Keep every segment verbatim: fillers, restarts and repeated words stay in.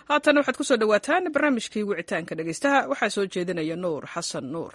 haatan waxaad ku soo dhowaataan barnaamijkii wicitaanka dhegaystaha waxaa soo jeedinaya nuur xasan nuur.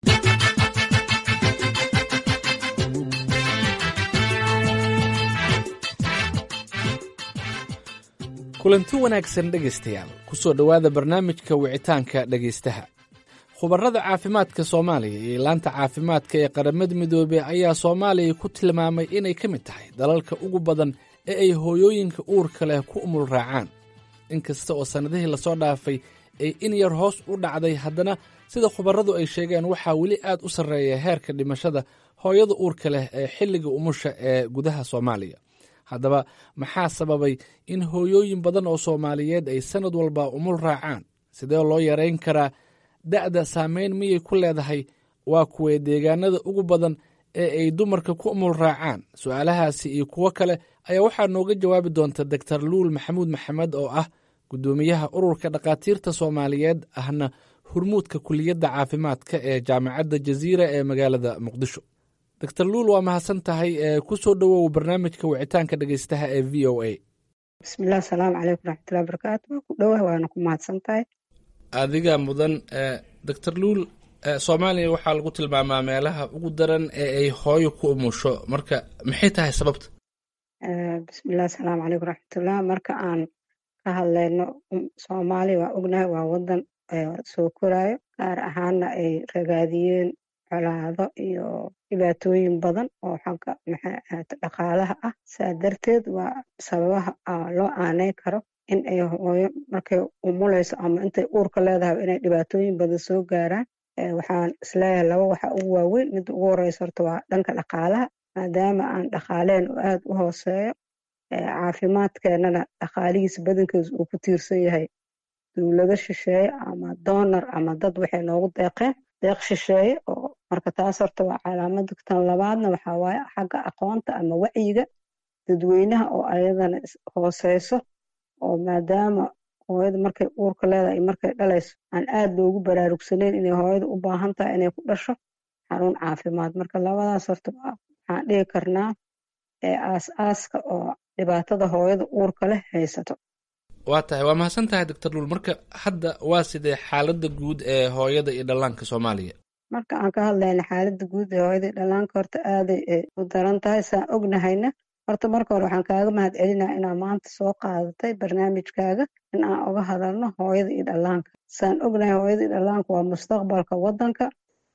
kulanti wanaagsan dhegaystayaal ku soo dhowaada barnaamijka wicitaanka dhegaystaha. khubarada caafimaadka soomaaliya iyo laanta caafimaadka ee qaramada midoobey ayaa soomaaliya ku tilmaamay inay ka mid tahay dalalka ugu badan ee ay hooyooyinka uurka leh ku umul raacaan. inkasta oo sannadihii lasoo dhaafay ay in yar hoos u dhacday, haddana sida khubaradu ay sheegeen waxaa weli aad u sarreeya heerka dhimashada hooyada uurka leh ee xilliga umusha ee gudaha soomaaliya. haddaba maxaa sababay in hooyooyin badan oo soomaaliyeed ay sannad walba umul raacaan? sidee loo yarayn karaa? da'da saamayn miyay ku leedahay? waa kuwee deegaanada ugu badan ee ay dumarka ku umul raacaan? su'aalahaasi iyo kuwo kale ayaa waxaa nooga jawaabi doonta doctor luul maxamuud maxamed oo ah guddoomiyaha ururka dhakhaatiirta soomaaliyeed ahna hurmuudka kuliyadda caafimaadka ee jaamacadda jaziira ee magaalada muqdisho. doctor luul waa mahadsan tahay. ee ku soo dhowow barnaamijka wicitaanka dhegaystaha ee v o a. bismillahi asalaamu calaykum raxmatullahi barakaatu. waa ku dhowah waana ku mahadsan tahay. adiga mudan. doctor luul, soomaaliya waxaa lagu tilmaamaa meelaha ugu daran ee ay hooyo ku umusho, marka maxay tahay sababta? bismillahi asalaamu calaykum raxmatullah. marka aan ka hadlayno soomaaliya waa ognahay waa wadan soo koraayo, gaar ahaana ay ragaadiyeen colaado iyo dhibaatooyin badan oo xagga dhaqaalaha ah. saa darteed waa sababaha loo aaneyn karo in ay hooyo markay umuleyso ama intay uurka leedahay inay dhibaatooyin badan soo gaaraan. waxaan isleeyahay laba waxa ugu waaweyn. midda ugu horeysa horta waa dhanka dhaqaalaha, maadaama aan dhaqaaleen oo aada u hooseeyo. caafimaadkeenana dhaqaalihiisa badankiisa uu ku tiirsan yahay dowlado shisheeye ama donor ama dad waxay noogu deeqeen deeq shisheeye. oo marka taas horta waa calaamada. tan labaadna waxaa waaye xagga aqoonta ama wacyiga dadweynaha oo ayadana hooseyso, oo maadaama hooyada markay uurka leedahay iyo markay dhalayso aan aada loogu baraarugsaneyn inay hooyada u baahan tahay inay ku dhasho xarun caafimaad. marka labadaas horta waxaan dhihi karnaa ee aas-aaska oo dhibaatada hooyada uurka leh haysato. waa tahay, waa mahadsan tahay doctor luul. marka hadda waa sidee xaaladda guud ee hooyada iyo dhallaanka soomaaliya? marka aan ka hadlayna xaaladda guud ee hooyada iyo dhallaanka horta aaday u daran tahay. saan ognahayna horta marka hore waxaan kaaga mahad celinaa inaa maanta soo qaadatay barnaamijkaaga in aan uga hadalno hooyada iyo dhallaanka. saan ognahay hooyada iyo dhallaanka waa mustaqbalka wadanka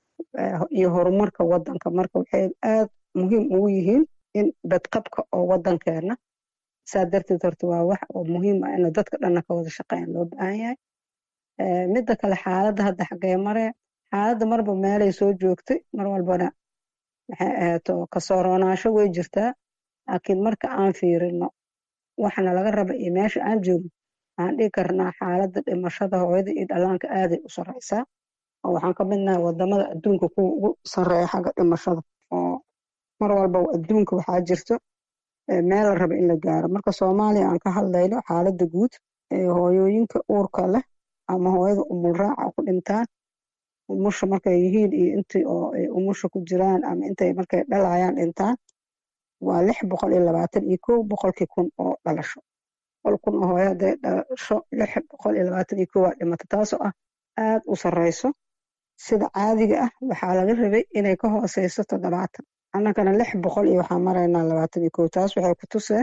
iyo horumarka wadanka. marka waxay aada muhiim ugu yihiin in badqabka oo wadankeena. saa darteed horta waa wax oo muhiim ah in dadka dhanna ka wada shaqeyn loo baahan yahay. midda kale xaaladda hadda xaggee maree xaaladda marba meelay soo joogtay, mar walbana maxay ahaato kasoo roonaasho way jirtaa. laakiin marka aan fiirino waxna laga raba iyo meesha aan joogno waxaan dhihi karnaa xaaladda dhimashada hooyada iyo dhallaanka aaday u sarreysaa. oo waxaan ka midnahay wadamada adduunka kuwa ugu sarreeya xagga dhimashada. oo mar walba adduunka waxaa jirto meel la raba in la gaaro. marka soomaaliya aan ka hadlayno xaaladda guud ee hooyooyinka uurka leh ama hooyada umul raaca ku dhintaan umusha markay yihiin iyo intii oo ay umusha ku jiraan ama intay markay dhalayaan dhintaan waa lix boqol iyo labaatan iyo kow boqolkii kun oo dhalasho. boqol kun oo hooyo hadday dhalasho lix boqol iyo labaatan iyo kow waa dhimata, taasoo ah aada u sarreyso. sida caadiga ah waxaa laga rabay inay ka hooseyso toddobaatan, annagana lix boqol iyo waxaan maraynaa labaatan iyo kow. taas waxay ku tusee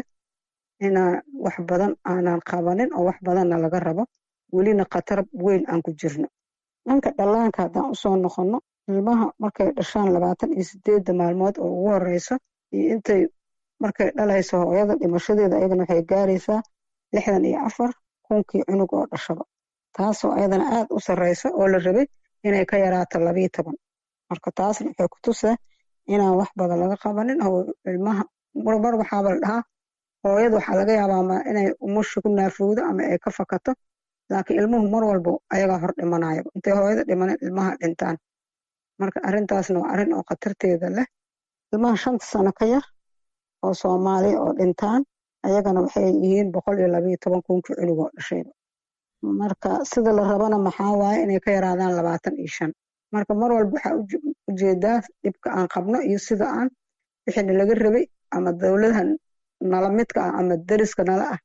inaan wax badan aanan qabanin oo wax badanna laga rabo, welina khatar weyn aan ku jirno. dhanka dhallaanka haddaan usoo noqono, ilmaha markay dhashaan labaatan iyo sideedda maalmood oo ugu horeyso iyo intay markay dhalayso hooyada dhimashadeeda ayadana waxay gaaraysaa lixdan iyo afar kunkii cunug oo dhashaba, taasoo ayadana aada u sarreyso oo la rabay inay ka yaraato labiiyo toban. marka taasna waxay ku tusee inaan wax badan laga qabanin. oo ilmaha marmar waxaaba la dhahaa hooyada waxaa laga yaabaa inay umusha ku naafowdo ama ay ka fakato, laakiin ilmuhu mar walba ayagaa hor dhimanayo intay hooyada dhimanin ilmaha dhintaan. marka arrintaasna waa arrin oo khatarteeda leh. ilmaha shanta sano ka yar oo soomaaliya oo dhintaan ayagana waxay yihiin boqol iyo labiiyo toban kunkii cunug oo dhashayba. marka sida la rabana maxaa waaye inay ka yaraadaan labaatan iyo shan. marka mar walba waxaa ujeedaa dhibka aan qabno iyo sida aan wixina laga rabay ama dowladaha nala midka ah ama dariska nala ah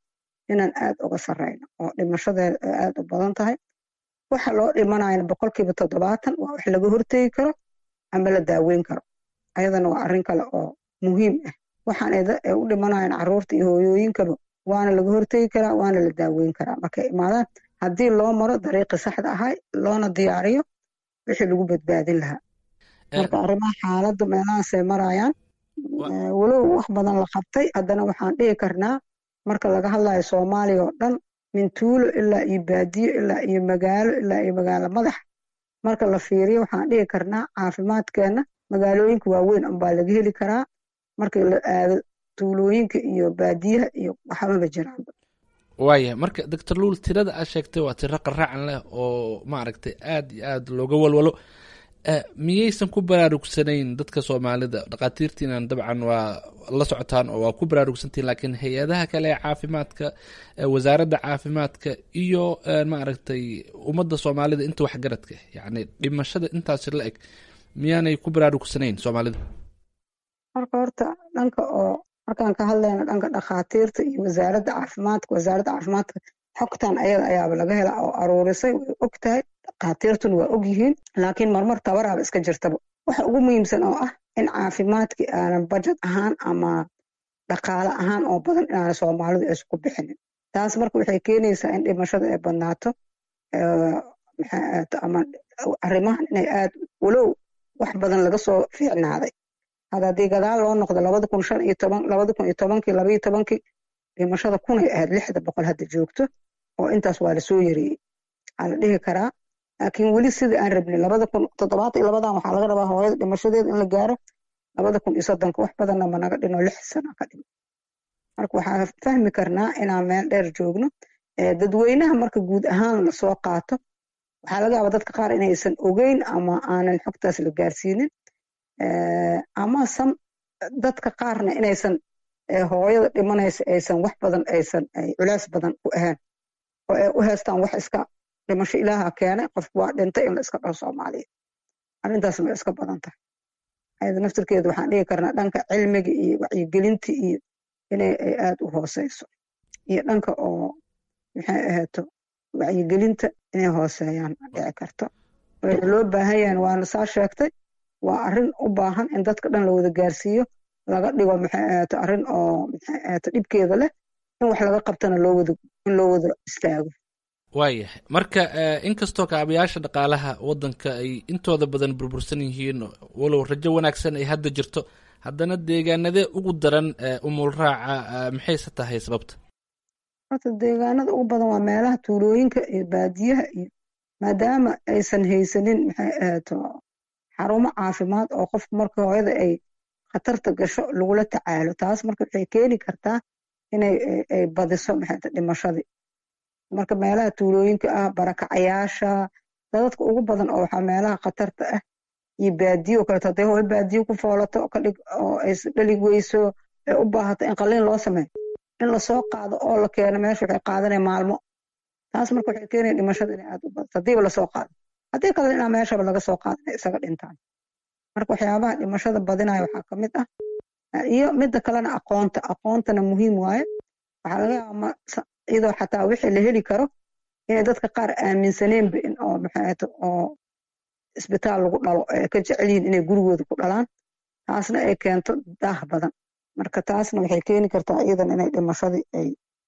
inaan aad uga sarreyno oo dhimashadeeda ay aad u badan tahay. waxa loo dhimanayana boqolkiiba toddobaatan waa wax laga hortegi karo ama la daaweyn karo. ayadana waa arrin kale oo muhiim ah. waxaan ay u dhimanayaan carruurta iyo hooyooyinkaba waana laga hortegi karaa waana la daaweyn karaa markay imaadaan haddii loo maro dariiqii saxda ahay loona diyaariyo wixii lagu badbaadin lahaa. marka arrimaha xaaladda meelahaasay marayaan. walow wax badan la qabtay haddana waxaan dhihi karnaa marka laga hadlayo soomaaliya oo dhan min tuulo ilaa iyo baadiyo ilaa iyo magaalo ilaa iyo magaalo madax marka la fiiriyo waxaan dhihi karnaa caafimaadkeena magaalooyinka waaweyn unbaa laga heli karaa. markii la aado tuulooyinka iyo baadiyaha iyo waxbaba jiraan. waaya marka doctor luul tirada aad sheegtay waa tiro qaraacan leh oo maaragtay aad iyo aad looga walwalo. miyaysan ku baraarugsanayn dadka soomaalida? dhakhaatiirtiinan dabcan waa la socotaan oo waa ku baraarugsantiin, laakiin hay-adaha kale ee caafimaadka, wasaaradda caafimaadka iyo maaragtay ummadda soomaalida inta waxgaradka yacni dhimashada intaasi la eg miyaanay ku baraarugsanayn soomaalida? marka horta dhanka oo markaan ka hadlayna dhanka dhakhaatiirta iyo wasaaradda caafimaadka wasaaradda caafimaadka xogtan ayada ayaaba laga hela oo aruurisay way og tahay. dhakhaatiirtuna waa og yihiin laakiin marmar tabaraaba iska jirtaba. waxa ugu muhiimsan oo ah in caafimaadkii aanan bajet ahaan ama dhaqaale ahaan oo badan inaana soomaalidu aysan ku bixinin. taas marka waxay keenaysaa in dhimashada ay badnaato ama arrimahan inay aad walow wax badan laga soo fiicnaaday. hada haddii gadaal loo noqdo labada kun shan iyo toban labada kun iyo tobankii labaiyo tobankii dhimashada kunay ahayd lixda boqol hadda joogto oo intaas waa lasoo yareeyey waxaa la dhihi karaa. laakiin weli sidii aan rabnay labada kun toddobaatan iyo labadan waxaa laga rabaa hooyada dhimashadeeda in la gaaro labada kun iyo soddonka wax badanna ma naga dhino lix sana ka dhimo. marka waxaa fahmi karnaa inaan meel dheer joogno. dadweynaha marka guud ahaan lasoo qaato waxaa laga yaabaa dadka qaar inaysan ogeyn ama aanan xogtaas la gaarsiinin ama san dadka qaarna inaysan hooyada dhimanaysa aysan wax badan aysan culays badan u ahayn oo ay u haystaan wax iska dhimasho ilaaha keenay qofku waa dhintay in la iska dhaho soomaaliya. arrintaasna way iska badan tahay. ayada naftirkeeda waxaan dhihi karnaa dhanka cilmiga iyo wacyigelinta iyo inay ay aada u hooseyso iyo dhanka oo maxay ahaato wacyigelinta inay hooseeyaan dhici karto. wayna loo baahan yahan waana saa sheegtay waa arrin u baahan in dadka dhan la wada gaarsiiyo laga dhigo maxay ahaato arrin oo maxay ahaato dhibkeeda leh in wax laga qabtana loo wada in loo wada istaago. waayahay marka inkastoo kaabayaasha dhaqaalaha waddanka ay intooda badan burbursan yihiin walow rajo wanaagsan ay hadda jirto, haddana deegaanadee ugu daran umul raaca maxayse tahay sababta? horta deegaanada ugu badan waa meelaha tuulooyinka iyo baadiyaha iyo maadaama aysan haysanin maxay ahaato xarumo caafimaad oo qofku marka hooyada ay khatarta gasho lagula tacaalo. taas marka waxay keeni kartaa inay ay badiso maxay dhimashadii. marka meelaha tuulooyinka ah barakacayaasha dadadka ugu badan oo waxaa meelaha khatarta ah iyo baadiyo kaleeto hadday hooyo baadiyo ku foolato kadhig oo ay dhalig weyso ay u baahato in qalliin loo sameeyo in lasoo qaado oo la keeno meesha waxay qaadanaya maalmo. taas marka waxay keenaya dhimashada inay aad u badato haddiiba lasoo qaado. haddii kalena inaa meeshaba laga soo qaado inay isaga dhintaan. marka waxyaabaha dhimashada badinaya waxaa ka mid ah iyo midda kalena aqoonta aqoontana muhiim waaye. waxaa laga yaabaa iyadoo xataa wixii la heli karo inay dadka qaar aaminsaneenba in oo maxay oo isbitaal lagu dhalo ay ka jecel yihiin inay gurigooda ku dhalaan. taasna ay keento daah badan. marka taasna waxay keeni kartaa iyadan inay dhimashadii ay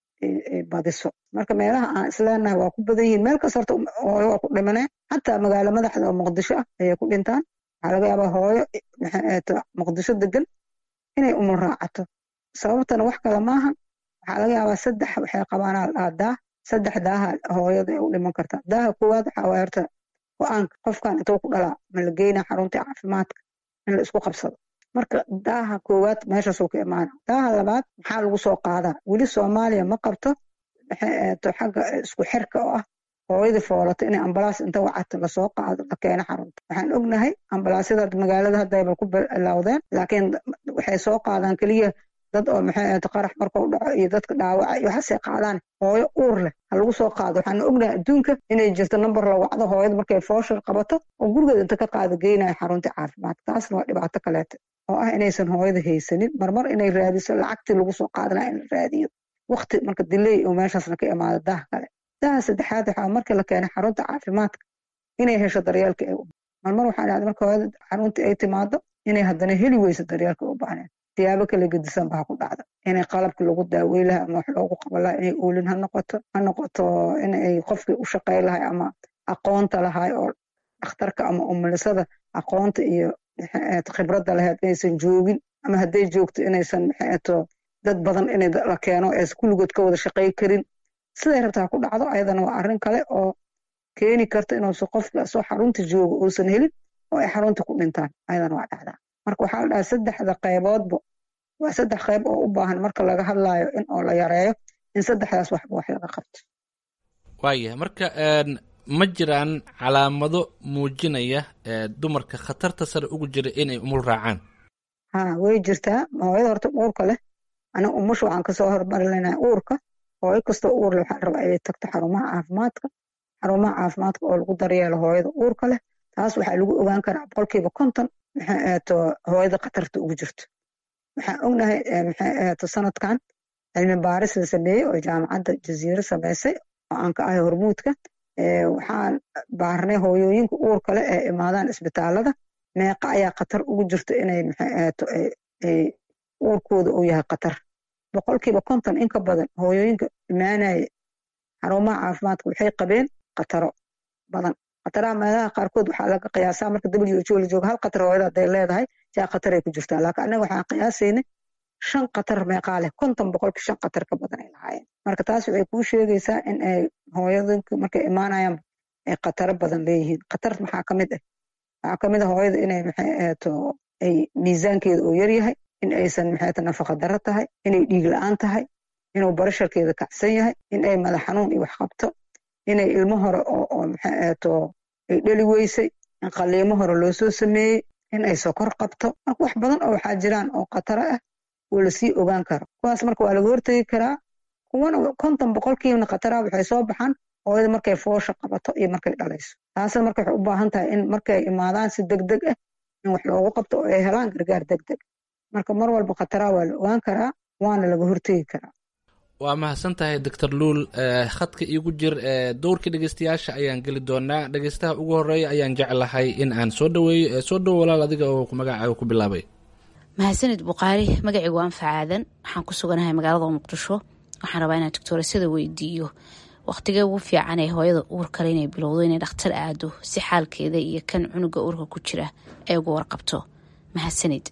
badiso. marka meelaha aan isleenahay waa ku badan yihiin meel kasta horta hooyo waa ku dhimaneen xataa magaalo madaxda oo muqdisho ah ayay ku dhintaan. waxaa laga yaabaa hooyo maxay muqdisho degan inay umul raacato. sababtana wax kale maahan waxaa laga yaabaa saddex waxay qabaanaa la dhahaa daah saddex daaha hooyada ay u dhiman kartaa. daaha koowaad waxaa waay horta go-aanka qofkan intuu ku dhalaa ma la geynaa xarunta caafimaadka in la isku qabsado. marka daaha koowaad meeshaasuu ka imaana. daaha labaad maxaa lagu soo qaadaa? weli soomaaliya ma qabto maxay ahaato xagga isku xirka oo ah hooyadii foolato inay ambalaas inta wacato lasoo qaado la keeno xarunta. waxaan ognahay ambalaasyada magaalada haddayba ku bilowdeen laakiin waxay soo qaadaan keliya dad oo maxay ahaato qarax markuu dhaco iyo dadka dhaawaca iyo waxaasay qaadaan. hooyo uur leh ha lagu soo qaado. waxaan ognahay adduunka inay jirto number la wacdo hooyada markay fooshar qabato oo gurigeeda inta ka qaado geynaya xarunta caafimaadka. taasna waa dhibaato kaleete oo ah inaysan hooyada haysanin marmar inay raadiso lacagtii lagu soo qaadanaya in la raadiyo waqti marka dilay oo meeshaasna ka imaado daah kale. daha saddexaad waxaa markii la keenay xarunta caafimaadka inay hesho daryeelka ay u marmar waxaa dhacday marka hooyada xaruntii ay timaado inay haddana heli weyso daryeelka u baahneen siyaabo kala gedisan baa ku dhacda inay qalabka lagu daawey lahay ama wax loogu qaban lahay inay oolin ha noqoto ha noqoto inay qofkii u shaqey lahay ama aqoonta lahay oo dhakhtarka ama umulisada aqoonta iyo khibradda lahayd inaysan joogin ama hadday joogto inaysan maxaato dad badan in la keeno aysan kulligood ka wada shaqey karin siday rabtaa ku dhacdo ayadana waa arrin kale oo keeni karta inuusan qofka soo xarunta joogo uusan helin oo ay xarunta ku dhintaan ayadana waa dhacdaa marka waxaa la dhahaa saddexda qayboodba waa saddex qayb oo u baahan marka laga hadlaayo in oo la yareeyo in saddexdaas waxba wax laga qabto waaya marka ma jiraan calaamado muujinaya dumarka khatarta sare ugu jira inay umul raacaan ha way jirtaa hooyada horta uurka leh aniga umusha waxaan kasoo hormarinaa uurka hooyo kastoo uur leh waxaa la rabaa inay tagto xarumaha caafimaadka xarumaha caafimaadka oo lagu daryeelo hooyada uurka leh taas waxaa lagu ogaan karaa boqolkiiba konton maxay ahaato hooyada khatarta ugu jirto waxaan ognahay maxay ahaato sanadkan cilmi baaris la sameeyey oo jaamacadda jaziiro sameysay oo aan ka ahay hormuudka waxaan baarnay hooyooyinka uurka leh ee imaadaan isbitaalada meeqa ayaa khatar ugu jirta inay maxay ahaato uurkooda uu yahay khatar boqolkiiba konton in ka badan hooyooyinka imaanaya xarumaha caafimaadka waxay qabeen khataro badan khataraha meelaha qaarkood waxaa laga qiyaasaa marka w h o la joogo hal khatar hooyada hadday leedahay saa khatar ay ku jirtaa laakiin annaga waxaan qiyaasaynay shan khatar meeqaa leh konton boqolkii shan khatar ka badan ay lahaayeen marka taas waxay kuu sheegaysaa in ay hooyadinka markay imaanayaan ay khataro badan leeyihiin khatar maxaa ka mid ah waxaa ka mid ah hooyada inay maxay ahaato ay miisaankeeda oo yaryahay in aysan maxay tahay nafaqa darro tahay inay dhiig la-aan tahay inuu barasharkeeda kacsan yahay in ay madax xanuun iyo wax qabto inay ilmo hore oo oo maxay ahaato ay dhali weysay in qaliimo hore loo soo sameeyey in ay sokor qabto marka wax badan oo waxaa jiraan oo khataro ah oo lasii ogaan karo kuwaas marka waa laga hortegi karaa kuwana konton boqolkiibana khataraha waxay soo baxaan hooyada markay foosha qabato iyo markay dhalayso taasna marka waxay u baahan tahay in markay imaadaan si deg deg ah in wax loogu qabto oo ay helaan gargaar deg deg marka mar walba khataraha waa la ogaan karaa waana laga hortegi karaa waa mahadsan tahay doctor luul khadka iigu jir dowrka dhegeystayaasha ayaan geli doonaa dhegeystaha ugu horeeya ayaan jeclahay in aan soo dhaweeyo soo dhowo walaal adiga oo magacaaga ku bilaabay mahadsanid buqaari magacaygu waa anfac aadan waxaan ku suganahay magaalada muqdisho waxaan rabaa inaan doctoorasada weydiiyo waqtigee ugu fiican ee hooyada uur kale inay bilowdo inay dhakhtar aado si xaalkeeda iyo kan cunuga uurka ku jira ay uga warqabto mahadsanid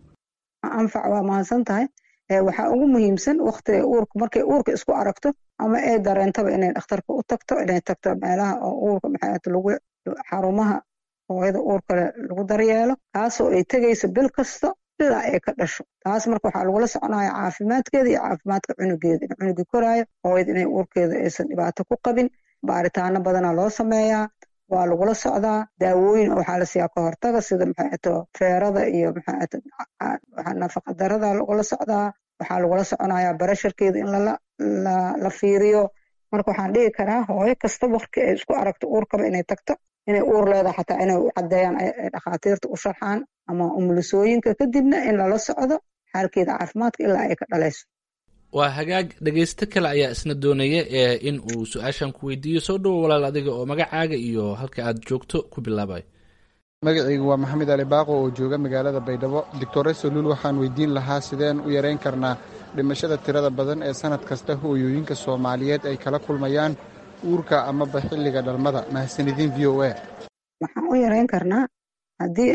anfac waa mahadsan tahay waxaa ugu muhiimsan waqtiga uurka markay uurka isku aragto ama ay dareentaba inay dhakhtarka u tagto inay tagto meelaha oo uurka maxay lagu xarumaha hooyada uurka lagu daryeelo kaasoo ay tegayso bil kasta ilaa ay ka dhasho taas marka waxaa lagula soconaya caafimaadkeeda iyo caafimaadka cunugeeda in cunugii koraayo hooyada inay uurkeeda aysan dhibaato ku qabin baaritaano badanaa loo sameeyaa waa lagula socdaa daawooyin waxaa la siiyaa ka hortaga sida maxaato feerada iyo maxaato nafaqa darada lagula socdaa waxaa lagula soconayaa barasharkeeda in lala la la fiiriyo marka waxaan dhihi karaa hooyo kasta waqti ay isku aragto uurkaba inay tagto inay uur leedahay xataa inay u caddeeyaan ay dhakhaatiirta u sharxaan ama umulisooyinka kadibna in lala socdo xaalkeeda caafimaadka ilaa ay ka dhalayso waa hagaag dhegeysto kale ayaa isna doonaya in uu su-aashan ku weydiiyo soo dhowo walaal adiga oo magacaaga iyo halka aad joogto ku bilaabay magacaygu waa maxamed ali baaqo oo jooga magaalada baydhabo doctor resoluul waxaan weydiin lahaa sideen u yareyn karnaa dhimashada tirada badan ee sanad kasta hooyooyinka soomaaliyeed ay kala kulmayaan uurka amaba xilliga dhalmada mahadsanidin v o a waxaan u yareyn karnaa haddii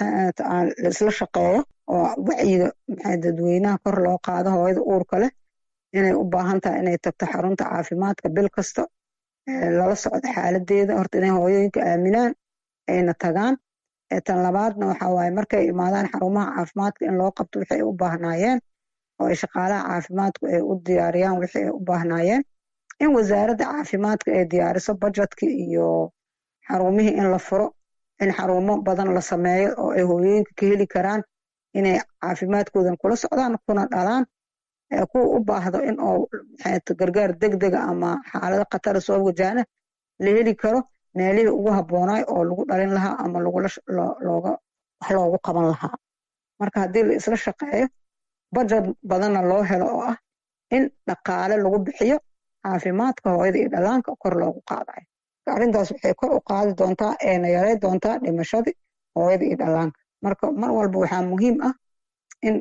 laisla shaqeeyo oo wacyiga maxay dadweynaha kor loo qaado hooyada uurka leh inay u baahan tahay inay tagto xarunta caafimaadka bil kasta lala socdo xaaladeeda horta inay hooyooyinka aaminaan ayna tagaan tan labaadna waxaa waaye markay imaadaan xarumaha caafimaadka in loo qabto wixii ay u baahnaayeen oo ay shaqaalaha caafimaadku ay u diyaariyaan wixii ay u baahnaayeen in wasaaradda caafimaadka ay diyaariso budgetkii iyo xarumihii in la furo in xarumo badan la sameeyo oo ay hooyooyinka ka heli karaan inay caafimaadkoodan kula socdaan kuna dhalaan kuwa u baahdo in oo gargaar degdega ama xaalado khatara soo wajahna la heli karo meelihii ugu habboonaay oo lagu dhalin lahaa ama looga wax loogu qaban lahaa marka haddii la isla shaqeeyo budget badanna loo helo oo ah in dhaqaale lagu bixiyo caafimaadka hooyada iyo dhallaanka kor loogu qaadayo. arrintaas waxay kor u qaadi doontaa eena yaray doontaa dhimashadii hooyada iyo dhallaanka. marka mar walba waxaa muhiim ah in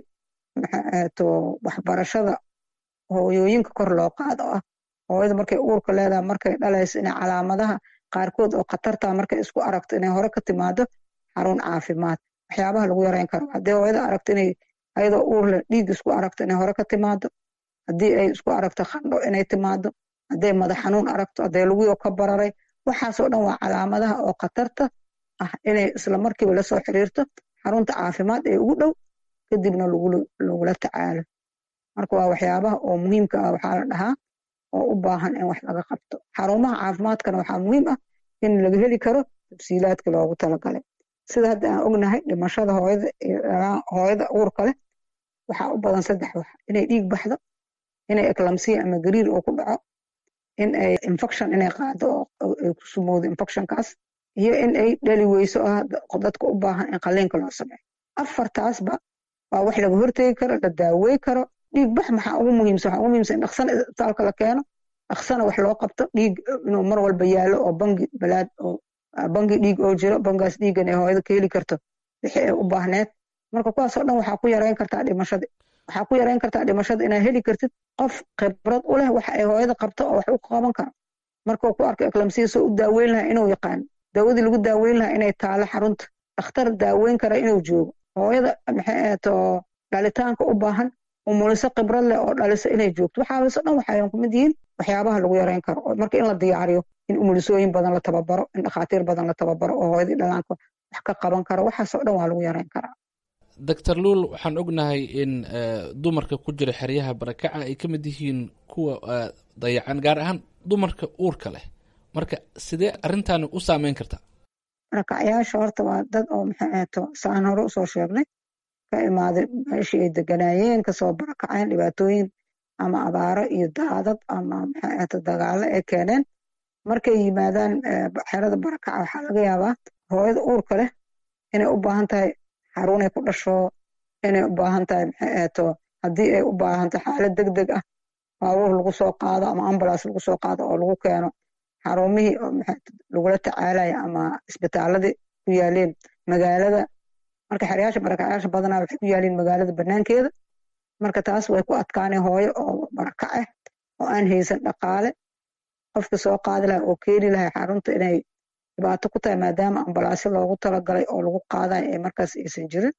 to waxbarashada hooyooyinka kor loo qaado ah hooyada markay uurka leedahay markay dhalayso inay calaamadaha qaarkood oo khatarta markay isku aragto inay hore ka timaado xarun caafimaad. waxyaabaha lagu yareyn karo haddii hooyada aragto inay ayadoo uur leh dhiig isku aragto inay hore ka timaado, haddii ay isku aragto qandho inay timaado, hadday madax xanuun aragto, hadday luguyoo ka bararay, waxaasoo dhan waa calaamadaha oo khatarta ah inay isla markiiba lasoo xiriirto xarunta caafimaad ee ugu dhow kadibna lagula tacaalo. marka waa waxyaabaha oo muhiimka ah waxaa la dhahaa oo u baahan in wax laga qabto. xarumaha caafimaadkana waxaa muhiim ah in laga heli karo tafsiilaadka loogu talagalay. sida hadda aan ognahay dhimashada hooyada hooyada uurka leh waxaa u badan saddex wax: inay dhiig baxdo, inay eclampsia ama gariir oo ku dhaco, in ay infection inay qaado oo ay ku sumowdo infectionkaas, iyo in ay dhali weyso ah dadka u baahan in qalliinka loo sameeyo. afartaasba waa wax laga hortegi karo, la daawey karo. dhiig bax maxaa ugu muhiimsan? waxaa ugu muhiimsan in dhaqsana isbitaalka la keeno, dhaqsana wax loo qabto, dhiig inuu mar walba yaalo oo bangi balaad oo bangi dhiig oo jiro, bangaas dhiigan ee hooyada ka heli karto wixii ay u baahneed. marka kuwaasoo dhan waxaa ku yareyn kartaa dhimashada. waxaa ku yareyn kartaa dhimashada inaad heli kartid qof khibrad u leh waxa ay hooyada qabto oo wax u qaban karo. markuu ku arko eclampsia soo u daaweyn lahaa inuu yaqaano, daawadii lagu daaweyn lahaa inay taalo xarunta, dhakhtar daaweyn kara inuu joogo, hooyada maxay ahaato dhalitaanka u baahan umuliso khibrad leh oo dhaliso inay joogto. waxaasoo dhan waxay ku mid yihiin waxyaabaha lagu yareyn karo. marka in la diyaariyo in umulisooyin badan la tababaro, in dhakhaatiir badan la tababaro oo hooyadii dhallaanka wax ka qaban karo, waxaasoo dhan waa lagu yareyn karaa. doctor luul, waxaan ognahay in dumarka ku jira xeryaha barakaca ay ka mid yihiin kuwa dayacan, gaar ahaan dumarka uurka leh. marka sidee arrintaani u saameyn kartaa? barakacayaasha horta waa dad oo maxay ahaato saan hore usoo sheegnay ka imaaday meeshii ay deganaayeen, kasoo barakaceen dhibaatooyin ama abaaro iyo daadad ama maxay ahaato dagaalo ay keeneen. markay yimaadaan xerada barakaca waxaa laga yaabaa hooyada uurka leh inay u baahan tahay xarunay ku dhasho, inay u baahan tahay maxay ahaato haddii ay u baahan tahay xaalad deg deg ah baabuur lagu soo qaado ama ambulance lagu soo qaado oo lagu keeno xarumihii oo maxay lagula tacaalaya ama isbitaaladii ku yaaleen magaalada. marka xeryaasha barakacayaasha badanaa waxay ku yaaliin magaalada banaankeeda. marka taas way ku adkaanay hooyo oo barakac ah oo aan haysan dhaqaale qofka soo qaadi lahaa oo keeni lahaa xarunta inay dhibaato ku tahay maadaama ambalaasyo loogu talagalay oo lagu qaadayo ee markaas aysan jirin.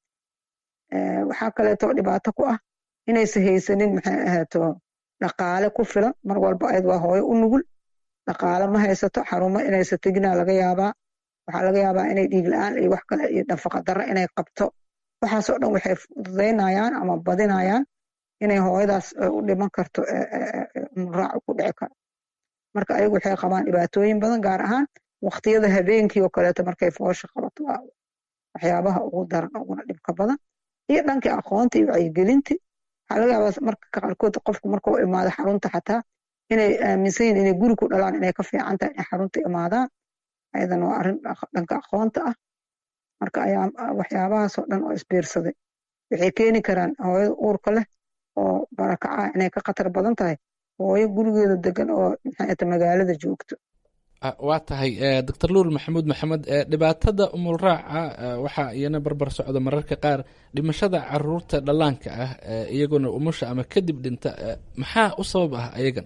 waxaa kaleeto dhibaato ku ah inaysan haysanin maxay ahaato dhaqaale ku filan. mar walba ayad waa hooyo u nugul, dhaqaale ma haysato, xarumo inaysan teginaa laga yaabaa. waxaa laga yaabaa inay dhiig la-aan iyo wax kale iyo nafaqa darro inay qabto. waxaasoo dhan waxay fududaynayaan ama badinayaan inay hooyadaas u dhiman karto umulraac ku dhici karo. marka ayagu waxay qabaan dhibaatooyin badan, gaar ahaan waqtiyada habeenkii oo kaleeto markay foosha qabato waa waxyaabaha ugu daran uguna dhibka badan. iyo dhankii aqoonta iyo wacyigelinti waxaa laga yaabaa marka qaarkood qofku markuu imaado xarunta xataa inay aaminsan yihiin inay guri ku dhalaan inay ka fiican tahay inay xarunta imaadaan. ayadana waa arrin dhanka aqoonta ah. marka ayaa waxyaabahaasoo dhan oo isbiirsaday waxay keeni karaan hooyada uurka leh oo barakaca inay ka khatar badan tahay hooyo gurigeeda degan oo maxay magaalada joogto. waa tahay doctor luul maxamuud maxamed, dhibaatada umulraaca waxaa iyana barbar socda mararka qaar dhimashada caruurta dhallaanka ah iyaguna umusha ama kadib dhinta. maxaa u sabab ah ayagana?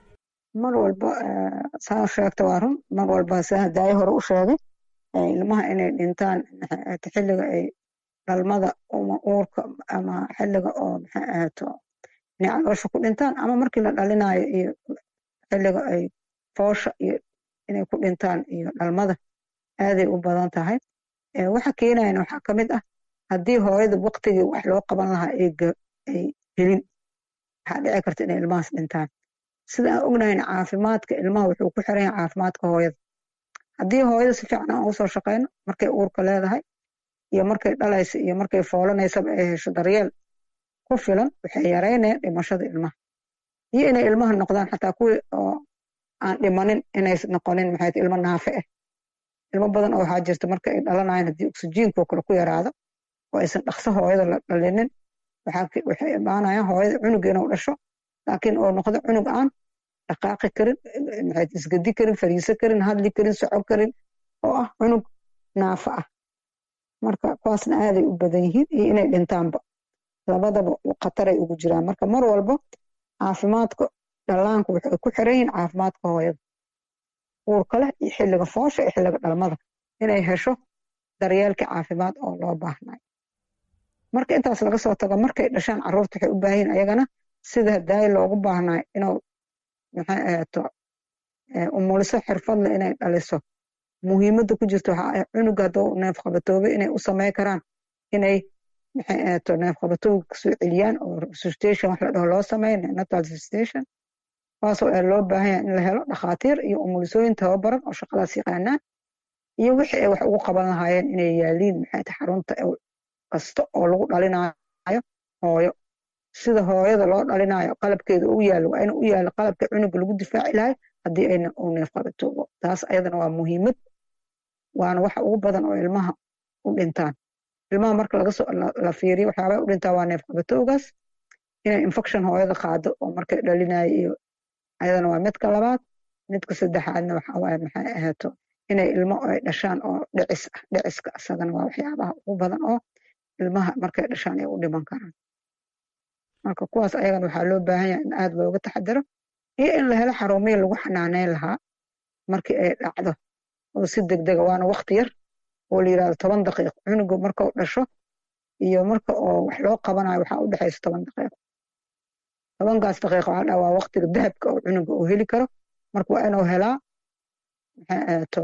mar walba saa sheegta waa run. mar walba saa daayo hore u sheegay ilmaha inay dhintaan xilliga ay dhalmada uurka ama xilliga oo maxay ahaato inay caloosha ku dhintaan ama markii la dhalinayo iyo xilliga ay foosha iyo inay ku dhintaan iyo dhalmada aaday u badan tahay. waxa keenayana waxaa ka mid ah haddii hooyada waqtigii wax loo qaban lahaa ay helin waxaa dhici karta inay ilmahaas dhintaan. sida aan ognahayna caafimaadka ilmaha wuxuu ku xiran yahay caafimaadka hooyada. haddii hooyada si fiican aan usoo shaqeyno markay uurka leedahay iyo markay dhalaysa iyo markay foolanaysaba ay hesho daryeel ku filan waxay yareynayaan dhimashada ilmaha iyo inay ilmaha noqdaan xataa kuwii oo aan dhimanin inay noqonin maxay ilmo naafe ah. ilmo badan oo waxaa jirta marka ay dhalanayaan haddii oksijiinka kale ku yaraado oo aysan dhaqso hooyada la dhalinin waxay imaanayaan hooyada cunuga inuu dhasho laakiin oo noqdo cunug aan dhaqaaqi karin, maxay isgadi karin, fariiso karin, hadli karin, soco karin, oo ah cunug naafa ah. marka kuwaasna aaday u badan yihiin iyo inay dhintaanba, labadaba khataray ugu jiraan. marka mar walba caafimaadka dhallaanku waxay ku xiran yihiin caafimaadka hooyada uurka leh iyo xilliga foosha iyo xilliga dhalmada inay hesho daryeelka caafimaad oo loo baahnayo. marka intaas laga soo tago markay dhashaan carruurta waxay u baahan yihiin ayagana sida daay loogu baahnayo inuu maxay ahaato umuliso xirfadle inay dhaliso. muhiimadda ku jirta waxa ay cunuga hadduu neef qabatoobe inay u samey karaan inay maxay ahaato neef qabatooga kasoo celiyaan oo resuscitation wax la dhaho loo sameeyo, neonatal resuscitation, kaasoo ee loo baahan yahay in la helo dhakhaatiir iyo umulisooyin tababaran oo shaqadaas yaqaanaan iyo wixii ay wax ugu qaban lahaayeen inay yaaliin maxay tahay xarunta kasta oo lagu dhalinayo hooyo. sida hooyada loo dhalinayo qalabkeeda u yaalo waa inuu u yaalo qalabka cunuga lagu difaaci lahay haddii ayna uu neef qabatoobo. taas ayadana waa muhiimad, waana waxa ugu badan oo ilmaha u dhintaan. ilmaha marka laga soo la fiiriyo waxyaabay u dhintaa waa neef qabatoogaas, inay infection hooyada qaado oo markay dhalinayo iyo ayadana waa midka labaad. midka saddexaadna waxa waaye maxay ahaato inay ilmo ay dhashaan oo dhicis ah. dhiciska asagana waa waxyaabaha ugu badan oo ilmaha markay dhashaan ay u dhiman karaan. marka kuwaas ayagana waxaa loo baahan yahay in aad looga taxadaro iyo in la helo xarumihi lagu xanaaneyn lahaa markii ay dhacdo oo si degdega, waana waqti yar oo la yidhahdo toban daqiiqo. cunuga marka uu dhasho iyo marka oo wax loo qabanayo waxaa u dhexaysa toban daqiiqo. tobankaas daqiiqo waxaa dhaa waa waqtiga dahabka oo cunuga uu heli karo. marka waa inuu helaa maxay ahaato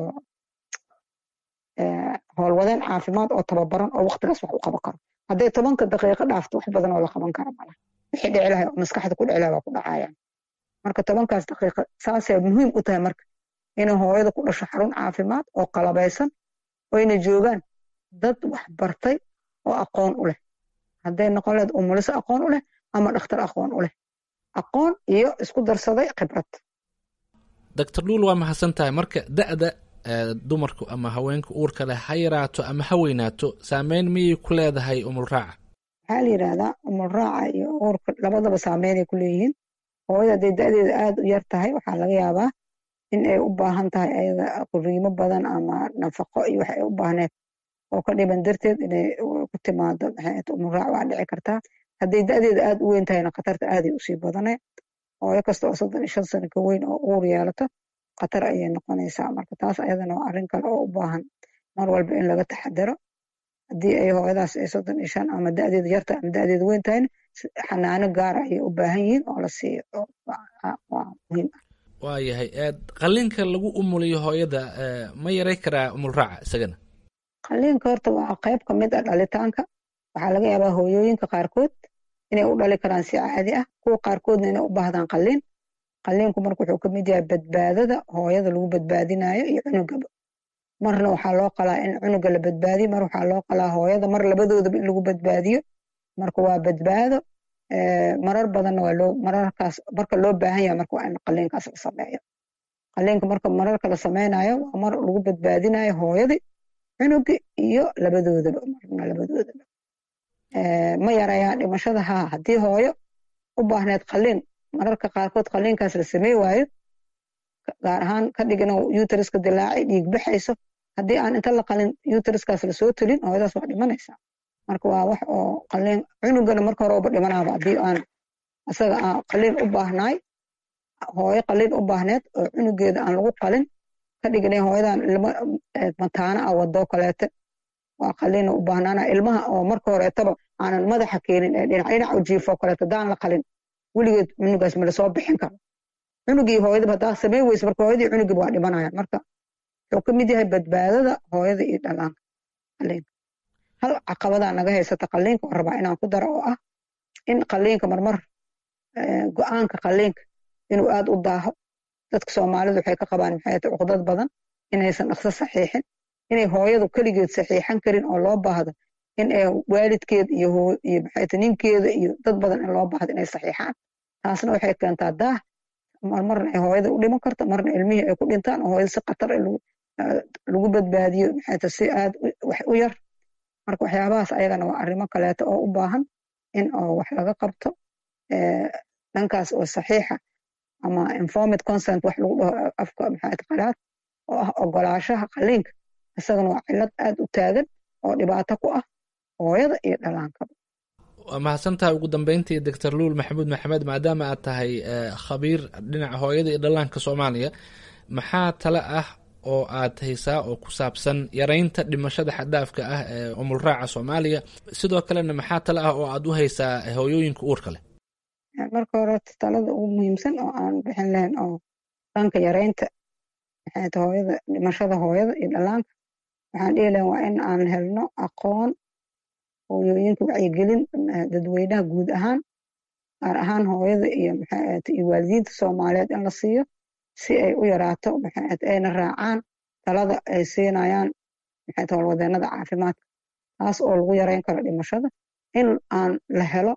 howlwadeen caafimaad oo tababaran oo waqtigaas wax u qaban karo. hadday tobanka daqiiqo dhaafto wax badan oo la qaban kara malaha, wixii dhici lahay oo maskaxda ku dhici lahay waa ku dhacayaan. marka tobankaas daqiiqo saasay muhiim u tahay marka inay hooyada ku dhasho xarun caafimaad oo qalabaysan oo inay joogaan dad wax bartay oo aqoon u leh, hadday noqon lahayd umuliso aqoon u leh ama dhakhtar aqoon u leh, aqoon iyo isku darsaday khibrad. doctor luul waa mahadsan tahay. marka da'da dumarku ama haweenka uurka leh ha yaraato ama ha weynaato saameyn miyay ku leedahay umulraaca? waxaa la yidhahdaa umulraaca iyo uurka labadaba saameynay ku leeyihiin. hooyada hadday da'deeda aada u yar tahay waxaa laga yaabaa in ay u baahan tahay ayada quriimo badan ama nafaqo iyo wax ay u baahneed oo ka dhiban darteed inay ku timaado maxay umulraac waa dhici kartaa. hadday da'deeda aada u weyn tahayna khatarta aaday usii badanay. hooyo kasta oo soddon iyo shan sano ka weyn oo uur yeelato khatar ayay noqonaysaa. marka taas ayadana waa arrin kale oo u baahan mar walba in laga taxadaro. haddii ay hooyadaas ay soddon iyo shan ama da'deeda yarta ama da'deeda weyn tahayna xanaano gaara ayay u baahan yihiin oo la siiyo, waa muhiim ah. waayahay qalliinka lagu umuliyo hooyada ma yaray karaa umulraaca isagana? qalliinka horta waa qayb ka mid ah dhalitaanka. waxaa laga yaabaa hooyooyinka qaarkood inay u dhali karaan si caadi ah, kuwa qaarkoodna inay u baahdaan qalliin. qalliinku marka wuxuu ka mid yahay badbaadada hooyada lagu badbaadinayo iyo cunugaba. marna waxaa loo qalaa in cunuga la badbaadiyo, mar waxaa loo qalaa hooyada, mar labadoodaba in lagu badbaadiyo. marka waa badbaado. marar badanna waa loo mararkaas marka loo baahan yahay marka waa in qalliinkaas la sameeyo. qalliinka marka mararka la sameynayo waa mar lagu badbaadinayo hooyadii, cunugi iyo labadoodaba. marna labadoodaba ma yarayaan dhimashada. haa, haddii hooyo u baahneed qalliin mararka qaarkood qalliinkaas la samey waayo, gaar ahaan ka dhigana uteriska dilaacay dhiig baxayso, haddii aan inta la qalin uteriskaas lasoo tulin hooyadaas waa dhimanaysaa. marka waa wax oo qalliin cunugana marka hore uba dhimanaaba haddii aan asaga aan qalliin u baahnaay. hooyo qalliin u baahneed oo cunugeeda aan lagu qalin ka dhiganay hooyadan ilmo mataana ah wadoo kaleete waa qalliin u baahnaana. ilmaha oo marka horeetaba aanan madaxa keenin ee dhinac dhinac u jiifo kaleeto daan la qalin weligeed cunugaas ma lasoo bixin karo. cunugii hooyadaba haddaa samey weyse marka hooyadii cunugiiba waa dhimanayaan. marka wuxuu ka mid yahay badbaadada hooyada iyo dhalaanka qalliinka. hal caqabadaa naga haysata qalliinka oo rabaa inaan ku daro oo ah in qalliinka marmar go-aanka qalliinka inuu aada u daaho. dadka soomaalidu waxay ka qabaan maxay tahay cuqdad badan inaysan dhaqso saxiixin, inay hooyadu keligeed saxiixan karin oo loo baahdo in ay waalidkeed iyo iyo maxay tahay ninkeeda iyo dad badan in loo baahdo inay saxiixaan. taasna waxay keentaa daah, marmarna ay hooyada u dhiman karto, marna ilmihii ay ku dhintaan oo hooyada si khatar lagu badbaadiyo maxay tahay si aad wax u yar. marka waxyaabahaas ayagana waa arrimo kaleeto oo u baahan in oo wax laga qabto. dhankaas oo saxiixa ama informed consent wax lagu dhaho afka maxaad qalaad oo ah ogolaashaha qaliinka isagana waa cillad aad u taagan oo dhibaato ku ah hooyada iyo dhallaankaba. waa mahadsantahay. ugu dambeyntii doctor luul maxamuud maxamed, maadaama aad tahay khabiir dhinaca hooyada iyo dhallaanka soomaaliya, maxaa tale ah oo aad haysaa oo ku saabsan yaraynta dhimashada xaddaafka ah ee umulraaca soomaaliya? sidoo kalena maxaa tale ah oo aad u haysaa hooyooyinka uurka leh? marka hore talada ugu muhiimsan oo aan bixin lahayn oo dhanka yaraynta maxay hooyada dhimashada hooyada iyo dhallaanka waxaan dhihi lahayn waa in aan helno aqoon hooyooyinka wacyigelin dadweynaha guud ahaan gaar ahaan hooyada iyo maxay iyo waalidiinta Soomaaliyeed in la siiyo si ay u yaraato maxay ayna raacaan talada ay siinayaan maxay howlwadeenada caafimaadka taas oo lagu yareyn karo dhimashada. in aan la helo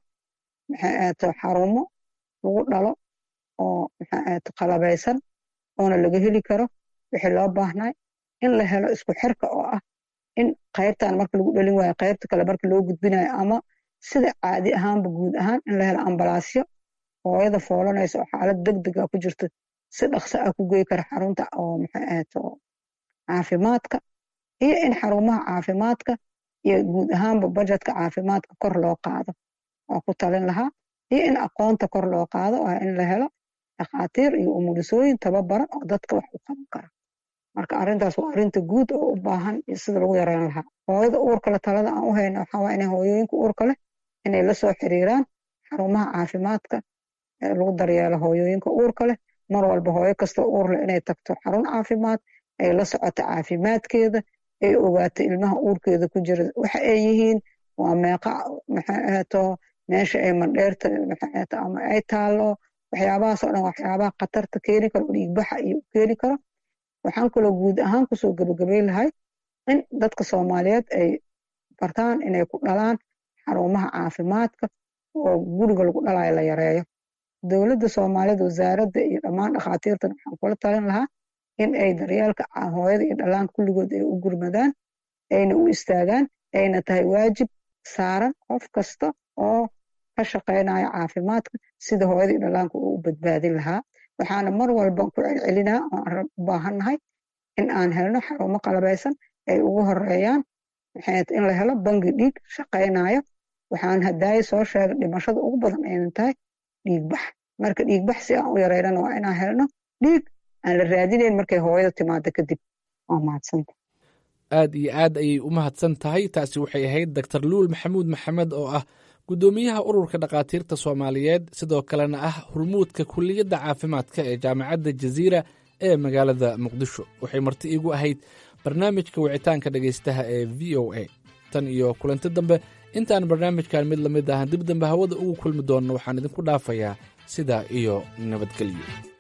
maxay xarumo lagu dhalo oo maxay qalabeysan oona laga heli karo wixii loo baahnay. in la helo isku xirka oo ah in qaybtan marka lagu dhalin waayo qaybta kale marka loo gudbinayo ama sida caadi ahaanba guud ahaan in la helo ambalaasyo hooyada foolanaysa oo xaalad degdeg ah ku jirta si dhaqso ah ku geey kara xarunta oo maxay ahayd caafimaadka, iyo in xarumaha caafimaadka iyo guud ahaanba budgetka caafimaadka kor loo qaado oo ku talin lahaa, iyo in aqoonta kor loo qaado oo in la helo dhakhaatiir iyo umulisooyin tababaran oo dadka wax u qaban kara. marka arrintaas waa arrinta guud oo u baahan iyo sida lagu yareyn lahaa. hooyada uurka leh talada aan u hayno waxaa waa inay hooyooyinka uurka leh inay la soo xiriiraan xarumaha caafimaadka ee lagu daryeelo hooyooyinka uurka leh. mar walba hooyo kasta uur leh inay tagto xarun caafimaad, ay la socoto caafimaadkeeda, ay ogaato ilmaha uurkeeda ku jira waxa ay yihiin, waa meeqa maxay ahaato meesha ay mandheerta maxay ahaato ama ay taalo, waxyaabahaas oo dhan waxyaabaha khatarta keeni karo dhiigbaxa iyo keeni karo. waxaan kaloo guud ahaan kusoo gabagabeyn lahay in dadka Soomaaliyeed ay bartaan inay ku dhalaan xarumaha caafimaadka oo guriga lagu dhalayo la yareeyo. dowladda Soomaaliyeed, wasaaradda iyo dhammaan dhakhaatiirtan waxaan kula talin lahaa in ay daryeelka hooyada iyo dhallaanka kulligood ay u gurmadaan, ayna u istaagaan, ayna tahay waajib saaran qof kasta oo ka shaqeynaya caafimaadka sida hooyada iyo dhallaanka uu u badbaadin lahaa. waxaana mar walba ku celcelinaa oo aan u baahannahay in aan helno xarumo qalabeysan ay ugu horeeyaan maxay in la helo bangi dhiig shaqeynayo. waxaan hadaayo soo sheegay dhimashada ugu badan aynan tahay dhiigbax. marka dhiigbax si aan u yareynana waa inaan helno dhiig aan la raadinayn markay hooyada timaado kadib. waa mahadsanta. aad iyo aad ayay u mahadsan tahay. taasi waxay ahayd doctor luul maxamuud maxamed oo ah gudoomiyaha ururka dhakhaatiirta Soomaaliyeed, sidoo kalena ah hormuudka kulliyadda caafimaadka ee jaamacadda Jaziira ee magaalada Muqdisho. waxay marti iigu ahayd barnaamijka wicitaanka dhegaystaha ee V O A. tan iyo kulanti dambe intaan barnaamijkan mid lamid ah dib dambe hawada ugu kulmi doonno waxaan idinku dhaafayaa sidaa iyo nabadgelyo.